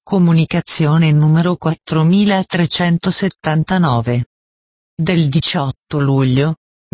Comunicazione numero 4379. Del 18 luglio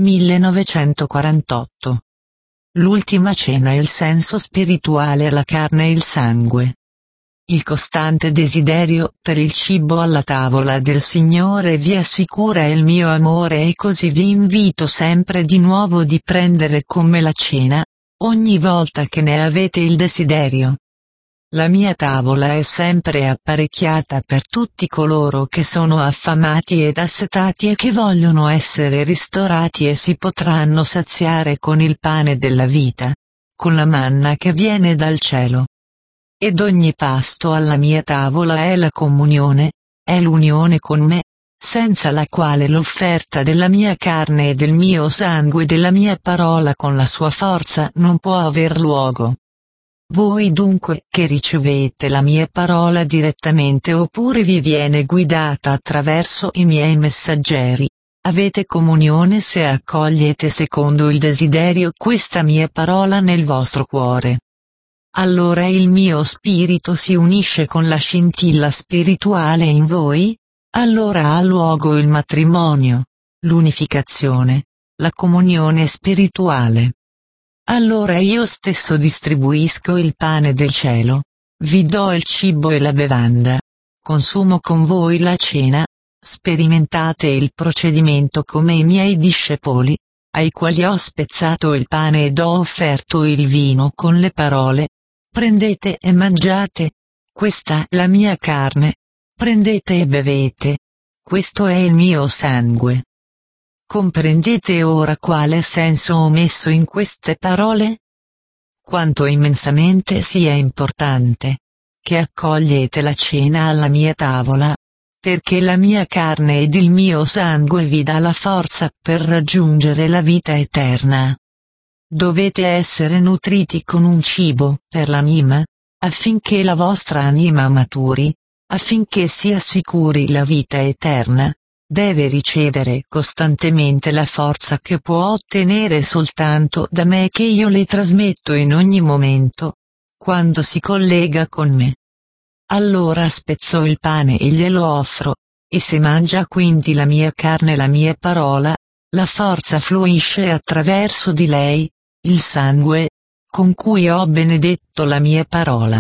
1948. L'ultima cena e il senso spirituale alla carne e il sangue. Il costante desiderio per il cibo alla tavola del Signore vi assicura il mio amore e così vi invito sempre di nuovo di prendere con me la cena, ogni volta che ne avete il desiderio. La mia tavola è sempre apparecchiata per tutti coloro che sono affamati ed assetati e che vogliono essere ristorati e si potranno saziare con il pane della vita, con la manna che viene dal cielo. Ed ogni pasto alla mia tavola è la comunione, è l'unione con me, senza la quale l'offerta della mia carne e del mio sangue e della mia parola con la sua forza non può aver luogo. Voi dunque che ricevete la mia parola direttamente oppure vi viene guidata attraverso i miei messaggeri, avete comunione se accogliete secondo il desiderio questa mia parola nel vostro cuore. Allora il mio spirito si unisce con la scintilla spirituale in voi, allora ha luogo il matrimonio, l'unificazione, la comunione spirituale. Allora io stesso distribuisco il pane del cielo, vi do il cibo e la bevanda, consumo con voi la cena, sperimentate il procedimento come i miei discepoli, ai quali ho spezzato il pane ed ho offerto il vino con le parole, prendete e mangiate, questa è la mia carne, prendete e bevete, questo è il mio sangue. Comprendete ora quale senso ho messo in queste parole? Quanto immensamente sia importante che accogliete la cena alla mia tavola, perché la mia carne ed il mio sangue vi dà la forza per raggiungere la vita eterna. Dovete essere nutriti con un cibo per l'anima, affinché la vostra anima maturi, affinché si assicuri la vita eterna. Deve ricevere costantemente la forza che può ottenere soltanto da me che io le trasmetto in ogni momento, quando si collega con me. Allora spezzo il pane e glielo offro, e se mangia quindi la mia carne e la mia parola, la forza fluisce attraverso di lei, il sangue, con cui ho benedetto la mia parola.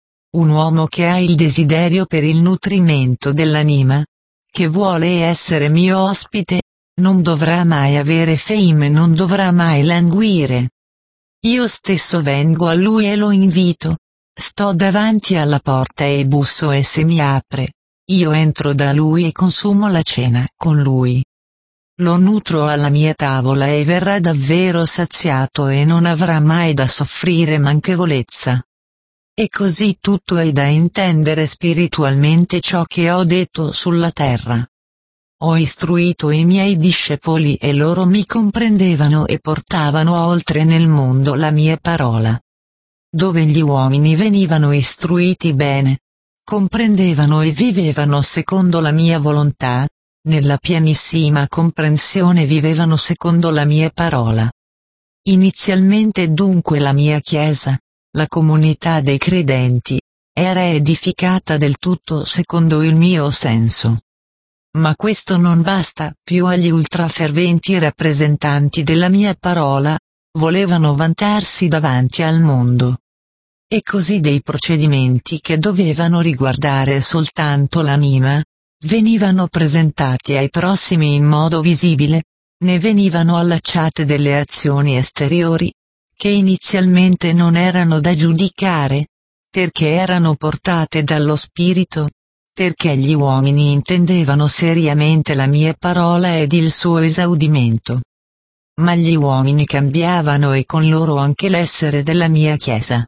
Un uomo che ha il desiderio per il nutrimento dell'anima, che vuole essere mio ospite, non dovrà mai avere fame, non dovrà mai languire. Io stesso vengo a lui e lo invito, sto davanti alla porta e busso e se mi apre, io entro da lui e consumo la cena con lui. Lo nutro alla mia tavola e verrà davvero saziato e non avrà mai da soffrire manchevolezza. E così tutto è da intendere spiritualmente ciò che ho detto sulla terra. Ho istruito i miei discepoli e loro mi comprendevano e portavano oltre nel mondo la mia parola. Dove gli uomini venivano istruiti bene, comprendevano e vivevano secondo la mia volontà, nella pienissima comprensione vivevano secondo la mia parola. Inizialmente dunque la mia Chiesa, la comunità dei credenti, era edificata del tutto secondo il mio senso. Ma questo non basta più agli ultraferventi rappresentanti della mia parola, volevano vantarsi davanti al mondo. E così dei procedimenti che dovevano riguardare soltanto l'anima, venivano presentati ai prossimi in modo visibile, ne venivano allacciate delle azioni esteriori, che inizialmente non erano da giudicare, perché erano portate dallo Spirito, perché gli uomini intendevano seriamente la mia parola ed il suo esaudimento. Ma gli uomini cambiavano e con loro anche l'essere della mia Chiesa.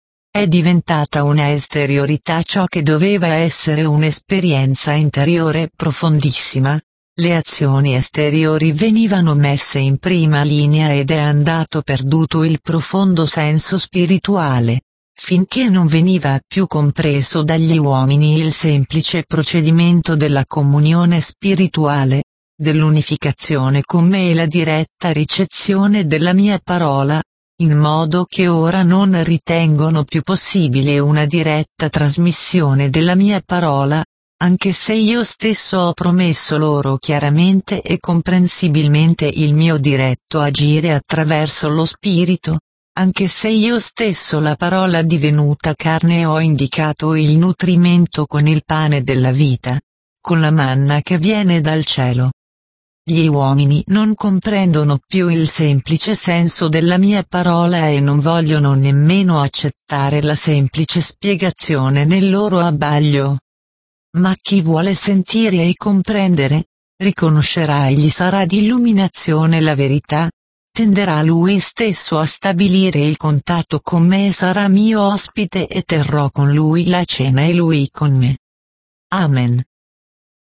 È diventata una esteriorità ciò che doveva essere un'esperienza interiore profondissima. Le azioni esteriori venivano messe in prima linea ed è andato perduto il profondo senso spirituale, finché non veniva più compreso dagli uomini il semplice procedimento della comunione spirituale, dell'unificazione con me e la diretta ricezione della mia parola, in modo che ora non ritengono più possibile una diretta trasmissione della mia parola, anche se io stesso ho promesso loro chiaramente e comprensibilmente il mio diretto agire attraverso lo Spirito, anche se io stesso la parola divenuta carne ho indicato il nutrimento con il pane della vita, con la manna che viene dal cielo. Gli uomini non comprendono più il semplice senso della mia parola e non vogliono nemmeno accettare la semplice spiegazione nel loro abbaglio. Ma chi vuole sentire e comprendere, riconoscerà e gli sarà di illuminazione la verità, tenderà lui stesso a stabilire il contatto con me e sarà mio ospite e terrò con lui la cena e lui con me. Amen.